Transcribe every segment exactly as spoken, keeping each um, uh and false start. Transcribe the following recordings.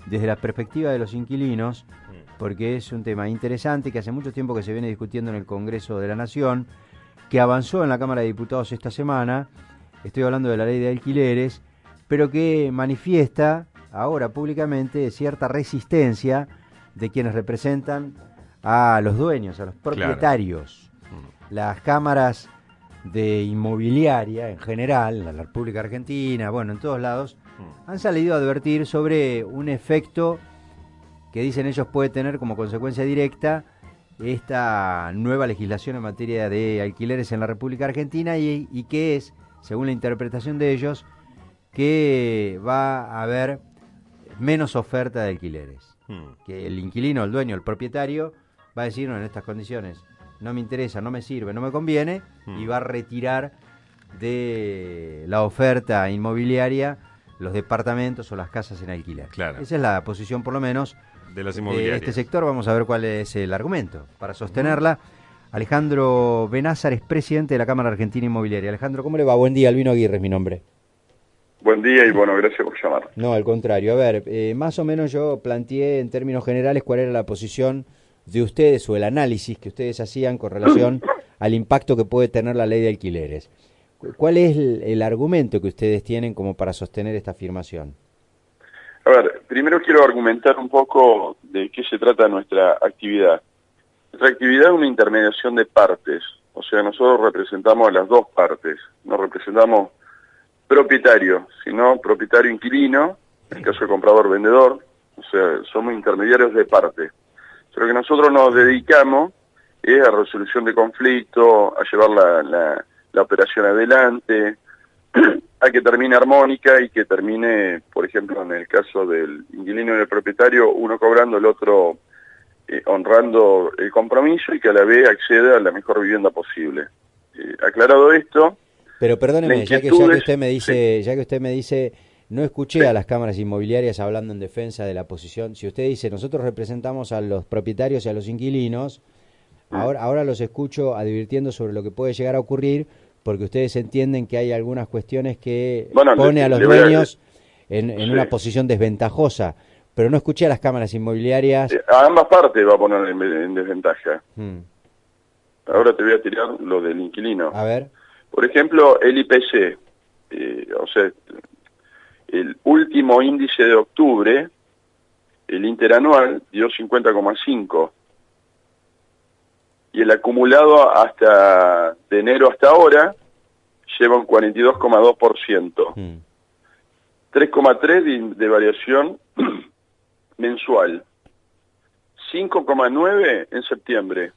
desde la perspectiva de los inquilinos, porque es un tema interesante que hace mucho tiempo que se viene discutiendo en el Congreso de la Nación, que avanzó en la Cámara de Diputados esta semana. Estoy hablando de la ley de alquileres, pero que manifiesta ahora públicamente cierta resistencia de quienes representan a los dueños, a los propietarios. Claro. Las cámaras de inmobiliaria en general, en la República Argentina, bueno, en todos lados, han salido a advertir sobre un efecto que dicen ellos puede tener como consecuencia directa esta nueva legislación en materia de alquileres en la República Argentina y, y que es, según la interpretación de ellos, que va a haber menos oferta de alquileres. Hmm. Que el inquilino, el dueño, el propietario va a decir, no, en estas condiciones no me interesa, no me sirve, no me conviene, hmm. y va a retirar de la oferta inmobiliaria los departamentos o las casas en alquiler. Claro. Esa es la posición, por lo menos, de las inmobiliarias. De este sector. Vamos a ver cuál es el argumento para sostenerla. Uh-huh. Alejandro Benázar es presidente de la Cámara Argentina Inmobiliaria. Alejandro, ¿cómo le va? Buen día, Albino Aguirre es mi nombre. Buen día y bueno, gracias por llamar. No, al contrario. A ver, eh, más o menos yo planteé en términos generales cuál era la posición de ustedes o el análisis que ustedes hacían con relación al impacto que puede tener la ley de alquileres. ¿Cuál es el, el argumento que ustedes tienen como para sostener esta afirmación? A ver, primero quiero argumentar un poco de qué se trata nuestra actividad. Nuestra actividad es una intermediación de partes, o sea, nosotros representamos a las dos partes, no representamos propietario, sino propietario-inquilino, en el caso de comprador-vendedor, o sea, somos intermediarios de partes. Pero que nosotros nos dedicamos es a resolución de conflictos, a llevar la, la, la operación adelante, a que termine armónica y que termine, por ejemplo, en el caso del inquilino y del propietario, uno cobrando, el otro eh, honrando el compromiso y que a la vez acceda a la mejor vivienda posible. Eh, aclarado esto... Pero perdóneme, ya que, ya que usted me dice, sí. ya que usted me dice, no escuché sí. a las cámaras inmobiliarias hablando en defensa de la posición. Si usted dice, nosotros representamos a los propietarios y a los inquilinos, mm. ahora, ahora los escucho advirtiendo sobre lo que puede llegar a ocurrir, porque ustedes entienden que hay algunas cuestiones que bueno, pone le, a los dueños a... en, en sí. una posición desventajosa. Pero no escuché a las cámaras inmobiliarias. A ambas partes va a poner en, en desventaja. Hmm. Ahora te voy a tirar lo del inquilino. A ver. Por ejemplo, el I P C, eh, o sea, el último índice de octubre, el interanual dio cincuenta coma cinco. Y el acumulado hasta de enero hasta ahora lleva un cuarenta y dos coma dos por ciento. Hmm. tres coma tres de, de variación mensual. cinco coma nueve en septiembre.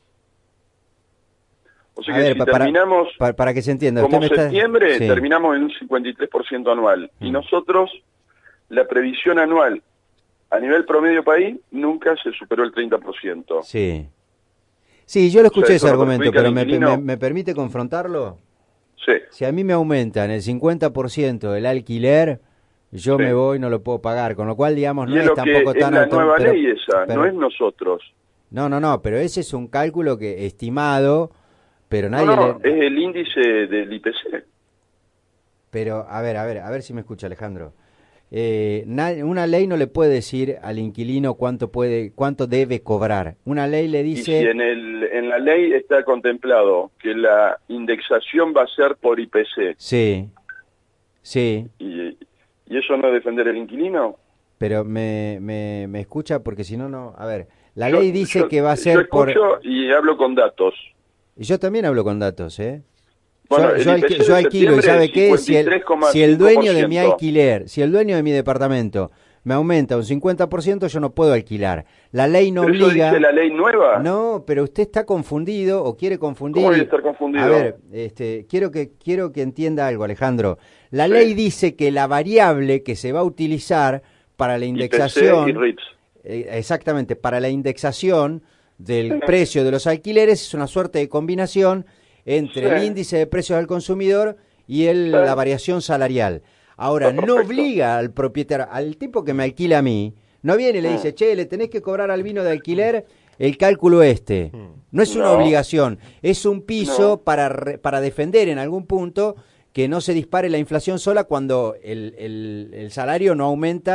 O sea que ver, si para, terminamos, para, para que se entienda, como usted me septiembre, está... sí. terminamos en un cincuenta y tres por ciento anual. Mm. Y nosotros, la previsión anual a nivel promedio país, nunca se superó el treinta por ciento. Sí. Sí, yo lo escuché, o sea, ese argumento, pero me, me, ¿me permite confrontarlo? Sí. Si a mí me aumentan el cincuenta por ciento el alquiler, yo sí. me voy, no lo puedo pagar. Con lo cual, digamos, no y es, es tampoco que tan... Es la auto... nueva pero, ley esa, pero... no es nosotros. No, no, no, pero ese es un cálculo que estimado... Pero nadie no, no, le... es el índice del I P C. Pero, a ver, a ver, a ver si me escucha Alejandro. Eh, na... Una ley no le puede decir al inquilino cuánto puede, cuánto debe cobrar. Una ley le dice... Y si en, el, en la ley está contemplado que la indexación va a ser por I P C. Sí, sí. ¿Y, y eso no es defender al inquilino? Pero me, me, me escucha porque si no, no... A ver, la yo, ley dice yo, que va a ser yo escucho por... y hablo con datos. Y yo también hablo con datos, ¿eh? Bueno, yo, yo, alqu yo alquilo y ¿sabe qué? Si el, si el dueño de mi alquiler, si el dueño de mi departamento me aumenta un cincuenta por ciento, yo no puedo alquilar. La ley no ¿Pero obliga... eso dice la ley nueva? No, pero usted está confundido o quiere confundir... ¿Cómo voy a estar confundido? A ver, este, quiero que quiero que entienda algo, Alejandro. La sí. ley dice que la variable que se va a utilizar para la indexación... I P C y R I T S. Eh, exactamente, para la indexación del sí. precio de los alquileres es una suerte de combinación entre sí. el índice de precios al consumidor y el, sí. la variación salarial. Ahora, no obliga al propietario, al tipo que me alquila a mí, no viene y le dice, che, le tenés que cobrar al vino de alquiler el cálculo este. No es una no. obligación, es un piso no. para, para defender en algún punto que no se dispare la inflación sola cuando el, el, el salario no aumenta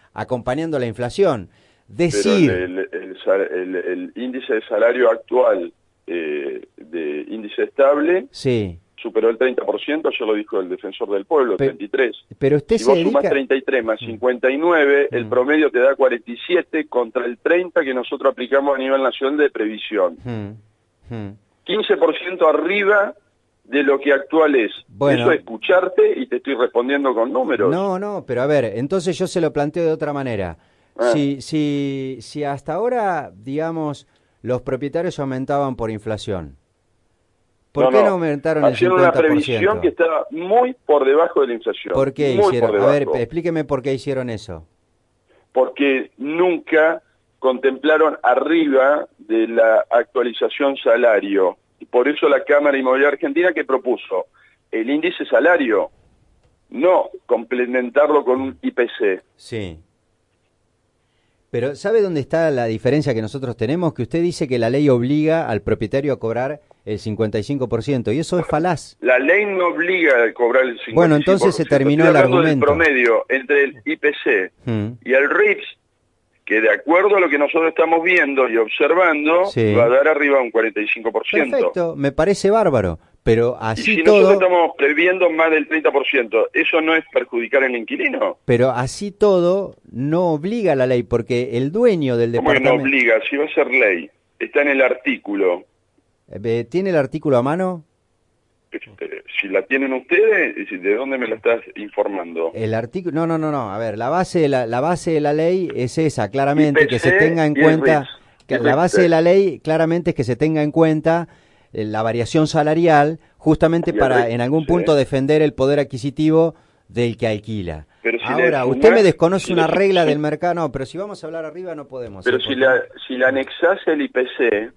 acompañando la inflación. Decir... Pero el, el, el, el, el índice de salario actual, eh, de índice estable, sí. superó el treinta por ciento, ya lo dijo el defensor del pueblo, Pe treinta y tres. Pero usted si se vos dedica... sumás treinta y tres más cincuenta y nueve, mm. el promedio te da cuarenta y siete contra el treinta que nosotros aplicamos a nivel nacional de previsión. Mm. Mm. quince por ciento arriba de lo que actual es. Bueno, eso es escucharte y te estoy respondiendo con números. No, no, pero a ver, entonces yo se lo planteo de otra manera. Ah. Si, si, si hasta ahora, digamos, los propietarios aumentaban por inflación, ¿por no, qué no, no aumentaron el cincuenta por ciento? Hacían una previsión que estaba muy por debajo de la inflación. ¿Por qué muy hicieron? Por a ver, explíqueme por qué hicieron eso. Porque nunca contemplaron arriba de la actualización salario. Y por eso la Cámara Inmobiliaria Argentina que propuso el índice salario, no complementarlo con un I P C. Sí. Pero ¿sabe dónde está la diferencia que nosotros tenemos? Que usted dice que la ley obliga al propietario a cobrar el cincuenta y cinco por ciento, y eso es falaz. La ley no obliga a cobrar el cincuenta y cinco por ciento. Bueno, entonces se terminó el argumento. Del promedio entre el I P C hmm. y el R I P S, que de acuerdo a lo que nosotros estamos viendo y observando, sí. va a dar arriba un cuarenta y cinco por ciento. Perfecto, me parece bárbaro, pero así y si todo... nosotros estamos previendo más del treinta por ciento, ¿eso no es perjudicar al inquilino? Pero así todo no obliga a la ley, porque el dueño del departamento... ¿Cómo que no obliga? Si va a ser ley, está en el artículo. ¿Tiene el artículo a mano? Este, si la tienen ustedes, ¿de dónde me la estás informando? El artículo, no, no, no, no, a ver, la base de la, la base de la ley es esa, claramente, que se tenga en cuenta, que la base de la ley claramente es que se tenga en cuenta eh, la variación salarial, justamente para en algún punto defender el poder adquisitivo del que alquila. Pero si Ahora, sumás, usted me desconoce si una le, regla si, del mercado, no, pero si vamos a hablar arriba no podemos. Pero si la, si la anexás el I P C,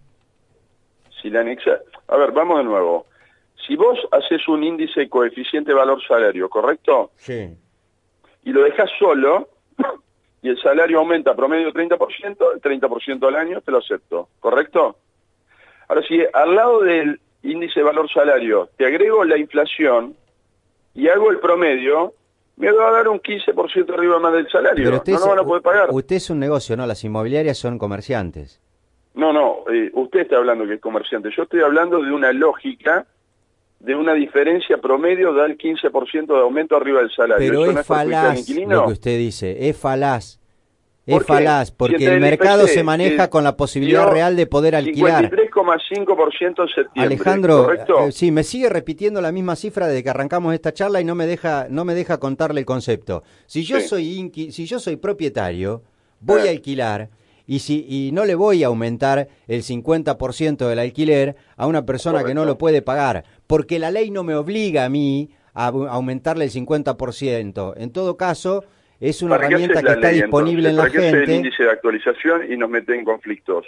si la anexás, a ver, vamos de nuevo. Si vos haces un índice coeficiente valor-salario, ¿correcto? Sí. Y lo dejás solo, y el salario aumenta promedio treinta por ciento, el treinta por ciento al año, te lo acepto, ¿correcto? Ahora, si al lado del índice valor-salario te agrego la inflación y hago el promedio, me va a dar un quince por ciento arriba más del salario. Pero usted no, no van a poder pagar. Usted es un negocio, ¿no? Las inmobiliarias son comerciantes. No, no, eh, usted está hablando que es comerciante. Yo estoy hablando de una lógica de una diferencia promedio da el quince por ciento de aumento arriba del salario. Pero ¿Eso es no es falaz lo que usted dice, es falaz. Es ¿Por falaz, porque si el, el mercado I P C se maneja con la posibilidad real de poder alquilar. cincuenta y tres coma cinco por ciento en septiembre, Alejandro, ¿correcto? Eh, sí, me sigue repitiendo la misma cifra desde que arrancamos esta charla y no me deja no me deja contarle el concepto. Si yo sí. soy inqui, si yo soy propietario, voy ah. a alquilar y si y no le voy a aumentar el cincuenta por ciento del alquiler a una persona Correcto. que no lo puede pagar, porque la ley no me obliga a mí a aumentarle el cincuenta por ciento. En todo caso, es una herramienta que está ley, disponible entonces? en la gente. ¿Para qué hace el gente. índice de actualización y nos mete en conflictos?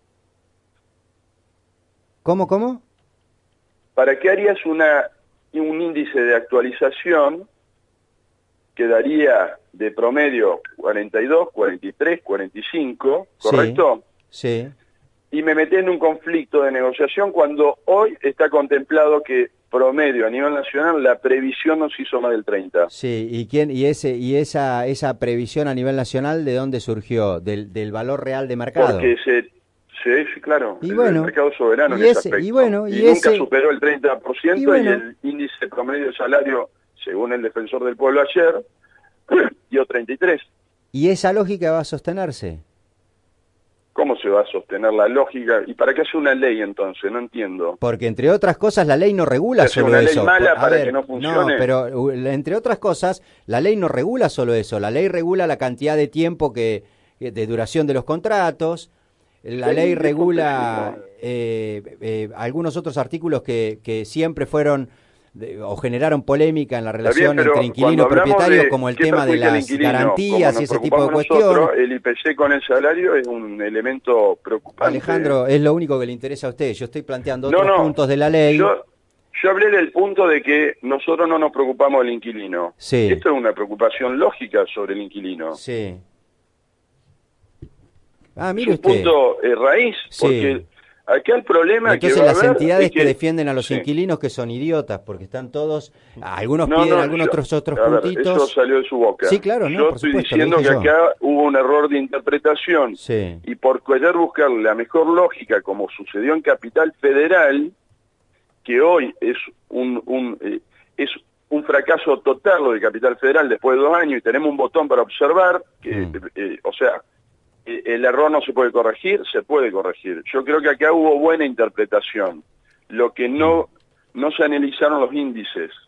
¿Cómo, cómo? ¿Para qué harías una un índice de actualización que daría de promedio cuarenta y dos, cuarenta y tres, cuarenta y cinco, ¿correcto? Sí. sí. Y me metí en un conflicto de negociación cuando hoy está contemplado que promedio a nivel nacional la previsión nos hizo más del treinta. Sí, ¿y quién y ese y esa esa previsión a nivel nacional de dónde surgió? Del del valor real de mercado. Porque se sí, claro, y el, bueno, el mercado soberano y en ese, ese aspecto. Y, bueno, y, y nunca ese, superó el treinta por ciento y, bueno, y el índice promedio de salario, según el defensor del pueblo ayer, dio treinta y tres. ¿Y esa lógica va a sostenerse? ¿Cómo se va a sostener la lógica? ¿Y para qué hace una ley entonces? No entiendo. Porque entre otras cosas la ley no regula solo una eso. Ley mala Por, para ver, que no funcione. No, pero entre otras cosas la ley no regula solo eso. La ley regula la cantidad de tiempo que de duración de los contratos. La sí, ley regula eh, eh, algunos otros artículos que, que siempre fueron de, o generaron polémica en la relación bien, entre inquilinos y propietarios, de, como el tema de las garantías y ese tipo de cuestiones. El I P C con el salario es un elemento preocupante. Alejandro, es lo único que le interesa a usted. Yo estoy planteando no, otros no, puntos de la ley. Yo, yo hablé del punto de que nosotros no nos preocupamos del inquilino. Sí. Esto es una preocupación lógica sobre el inquilino. Sí. Ah, mire es un usted. punto eh, raíz, sí. porque Acá el problema Entonces que va las a haber entidades es que, que defienden a los sí. inquilinos que son idiotas, porque están todos, algunos No, piden no, algunos yo- otros otros a ver, puntitos. eso salió de su boca. Sí, claro, no, yo por estoy supuesto, lo diciendo que dije yo. acá hubo un error de interpretación Sí. y por querer buscar la mejor lógica, como sucedió en Capital Federal, que hoy es un, un eh, es un fracaso total lo de Capital Federal después de dos años y tenemos un botón para observar, que, Mm. eh, o sea, eh, el error no se puede corregir, se puede corregir. Yo creo que acá hubo buena interpretación. Lo que no, no se analizaron los índices.